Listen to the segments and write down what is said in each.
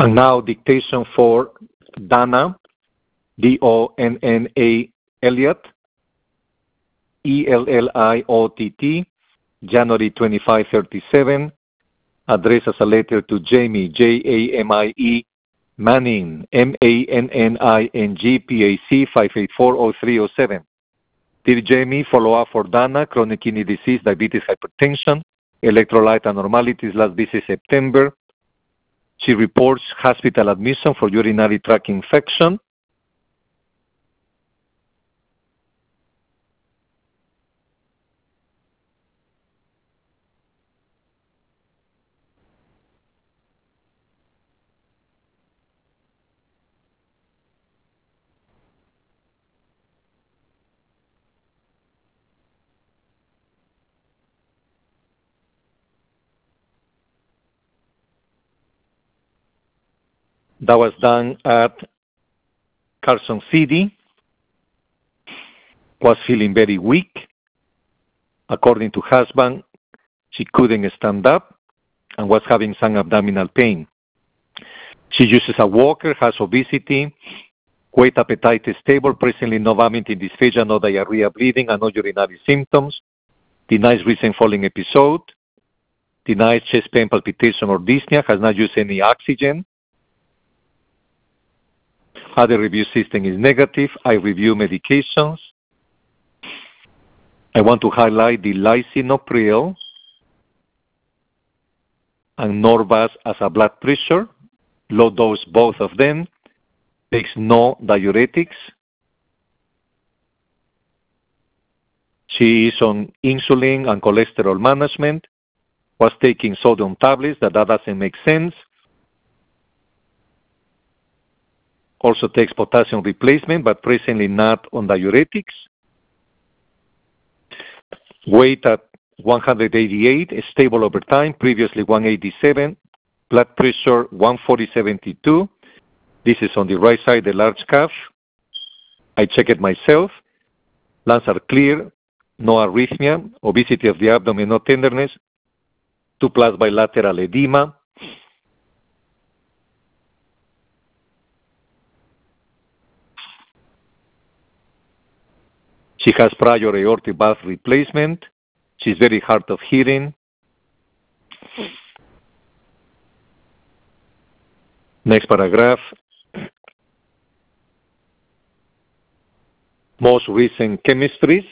And now dictation for Donna, Donna Elliott, Elliott, January 2537, addressed as a letter to Jamie, Jamie, Manning, Manning, PAC 5840307. Dear Jamie, follow-up for Dana, chronic kidney disease, diabetes, hypertension, electrolyte abnormalities last visit September. She reports hospital admission for urinary tract infection. That was done at Carson City. Was feeling very weak. According to husband, she couldn't stand up and was having some abdominal pain. She uses a walker, has obesity, weight, appetite is stable, presently no vomiting, dysphagia, no diarrhea, bleeding, and no urinary symptoms. Denies recent falling episode. Denies chest pain, palpitation, or dyspnea, has not used any oxygen. Other review system is negative. I review medications. I want to highlight the lisinopril and Norvasc as a blood pressure. Low dose, both of them. Takes no diuretics. She is on insulin and cholesterol management. Was taking sodium tablets. That doesn't make sense. Also takes potassium replacement, but presently not on diuretics. Weight at 188, stable over time, previously 187. Blood pressure 140/72. This is on the right side, the large calf. I check it myself. Lungs are clear, no arrhythmia, obesity of the abdomen, no tenderness, 2+ bilateral edema. She has prior aortic valve replacement. She's very hard of hearing. Next paragraph. Most recent chemistries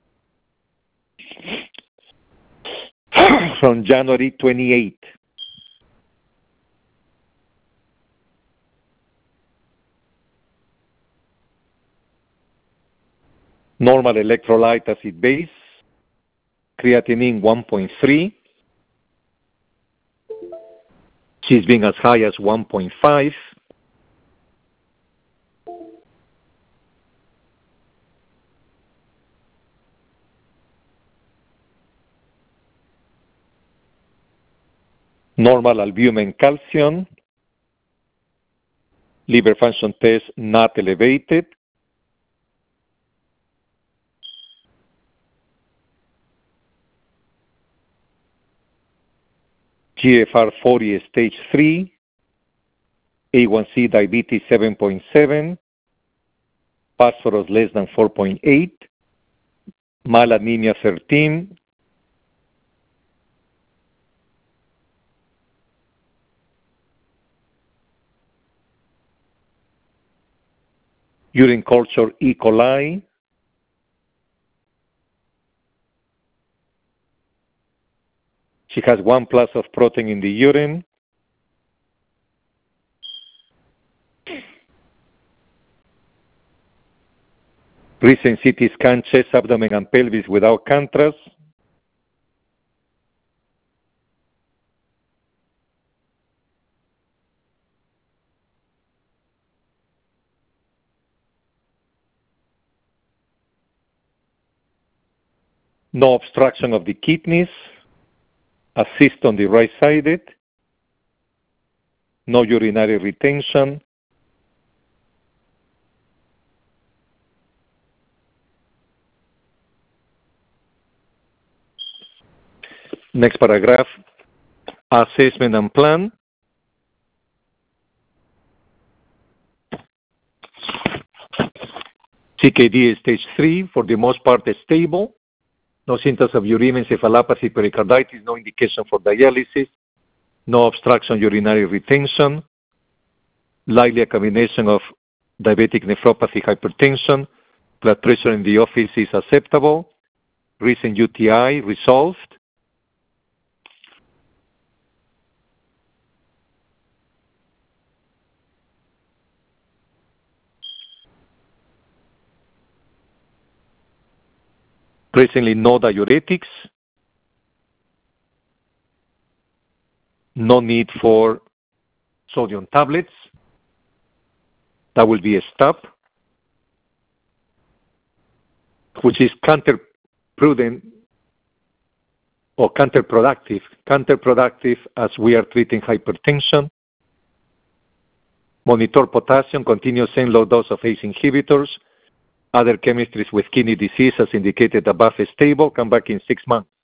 from January 28. Normal electrolyte acid base, creatinine 1.3. She's been as high as 1.5. Normal albumin calcium. Liver function test not elevated. GFR 40 stage 3, A1C diabetes 7.7, phosphorus less than 4.8, mild anemia 13, urine culture E. coli, she has 1+ of protein in the urine. Recent CT scan, chest, abdomen, and pelvis without contrast. No obstruction of the kidneys. A cyst on the right sided. No urinary retention. Next paragraph. Assessment and plan. CKD is stage 3, for the most part stable. No symptoms of uremic encephalopathy, pericarditis, no indication for dialysis, no obstruction urinary retention, likely a combination of diabetic nephropathy, hypertension, blood pressure in the office is acceptable, recent UTI resolved. Presently no diuretics, no need for sodium tablets. That will be a stop, which is counterproductive as we are treating hypertension. Monitor potassium, continue same low dose of ACE inhibitors. Other chemistries with kidney disease as indicated above is stable. Come back in 6 months.